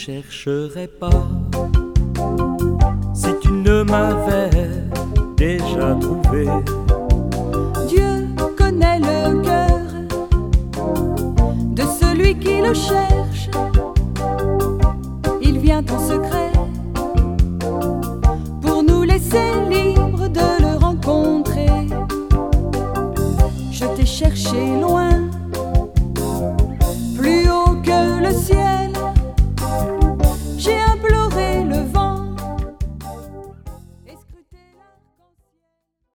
chercherais pas si tu ne m'avais déjà trouvé. Dieu connaît le cœur de celui qui le cherche. Il vient en secret pour nous laisser libres de le rencontrer. Je t'ai cherché loin